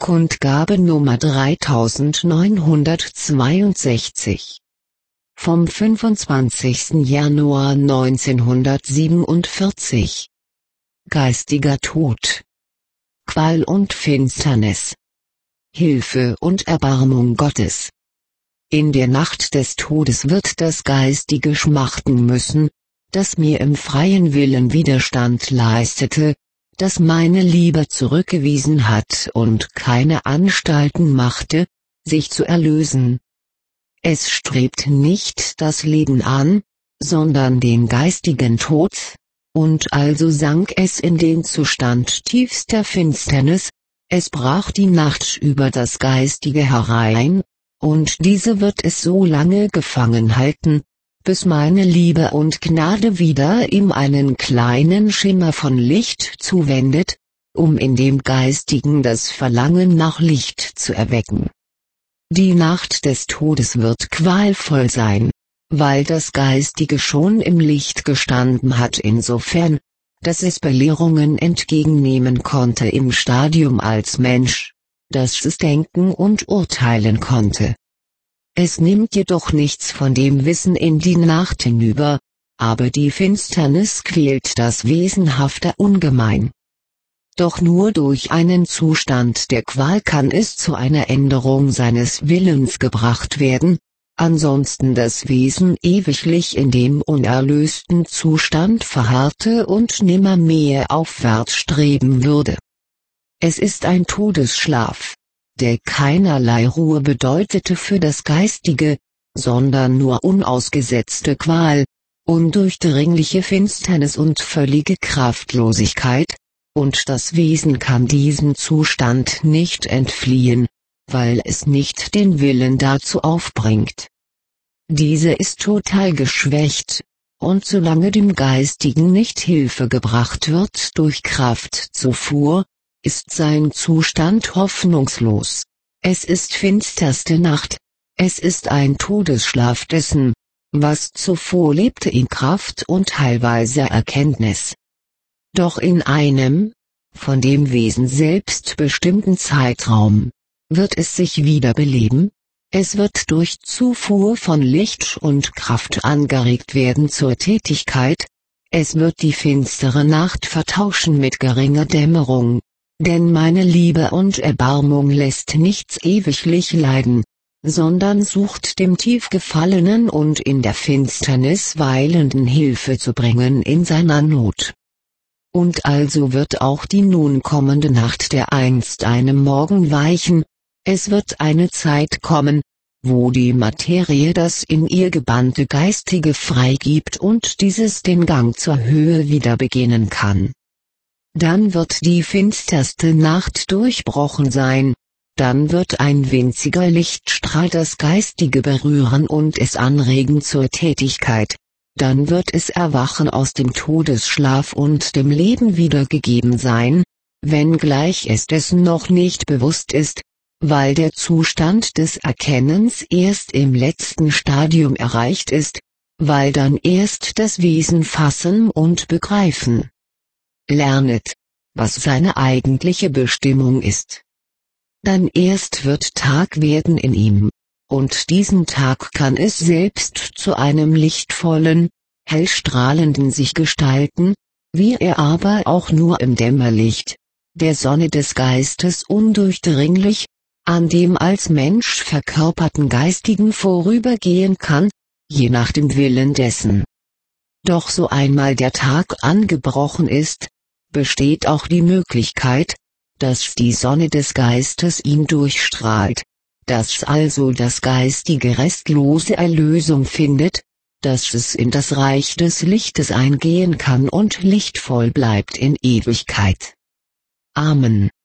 Kundgabe Nummer 3962. Vom 25. Januar 1947. Geistiger Tod. Qual und Finsternis. Hilfe und Erbarmung Gottes. In der Nacht des Todes wird das Geistige schmachten müssen, das mir im freien Willen Widerstand leistete, das meine Liebe zurückgewiesen hat und keine Anstalten machte, sich zu erlösen. Es strebt nicht das Leben an, sondern den geistigen Tod, und also sank es in den Zustand tiefster Finsternis, es brach die Nacht über das Geistige herein, und diese wird es so lange gefangen halten, bis meine Liebe und Gnade wieder ihm einen kleinen Schimmer von Licht zuwendet, um in dem Geistigen das Verlangen nach Licht zu erwecken. Die Nacht des Todes wird qualvoll sein, weil das Geistige schon im Licht gestanden hat insofern, dass es Belehrungen entgegennehmen konnte im Stadium als Mensch, dass es denken und urteilen konnte. Es nimmt jedoch nichts von dem Wissen in die Nacht hinüber, aber die Finsternis quält das Wesenhafte ungemein. Doch nur durch einen Zustand der Qual kann es zu einer Änderung seines Willens gebracht werden, ansonsten das Wesen ewiglich in dem unerlösten Zustand verharrte und nimmermehr aufwärts streben würde. Es ist ein Todesschlaf, der keinerlei Ruhe bedeutete für das Geistige, sondern nur unausgesetzte Qual, undurchdringliche Finsternis und völlige Kraftlosigkeit, und das Wesen kann diesem Zustand nicht entfliehen, weil es nicht den Willen dazu aufbringt. Diese ist total geschwächt, und solange dem Geistigen nicht Hilfe gebracht wird durch Kraftzufuhr, ist sein Zustand hoffnungslos. Es ist finsterste Nacht, es ist ein Todesschlaf dessen, was zuvor lebte in Kraft und heilweiser Erkenntnis. Doch in einem, von dem Wesen selbst bestimmten Zeitraum, wird es sich wieder beleben, es wird durch Zufuhr von Licht und Kraft angeregt werden zur Tätigkeit, es wird die finstere Nacht vertauschen mit geringer Dämmerung. Denn meine Liebe und Erbarmung lässt nichts ewiglich leiden, sondern sucht dem tief gefallenen und in der Finsternis weilenden Hilfe zu bringen in seiner Not. Und also wird auch die nun kommende Nacht dereinst einem Morgen weichen, es wird eine Zeit kommen, wo die Materie das in ihr gebannte Geistige freigibt und dieses den Gang zur Höhe wieder beginnen kann. Dann wird die finsterste Nacht durchbrochen sein, dann wird ein winziger Lichtstrahl das Geistige berühren und es anregen zur Tätigkeit, dann wird es erwachen aus dem Todesschlaf und dem Leben wiedergegeben sein, wenngleich es dessen noch nicht bewusst ist, weil der Zustand des Erkennens erst im letzten Stadium erreicht ist, weil dann erst das Wesen fassen und begreifen lernet, was seine eigentliche Bestimmung ist. Dann erst wird Tag werden in ihm, und diesen Tag kann es selbst zu einem lichtvollen, hellstrahlenden sich gestalten, wie er aber auch nur im Dämmerlicht, der Sonne des Geistes undurchdringlich, an dem als Mensch verkörperten Geistigen vorübergehen kann, je nach dem Willen dessen. Doch so einmal der Tag angebrochen ist, besteht auch die Möglichkeit, dass die Sonne des Geistes ihn durchstrahlt, dass also das Geistige restlose Erlösung findet, dass es in das Reich des Lichtes eingehen kann und lichtvoll bleibt in Ewigkeit. Amen.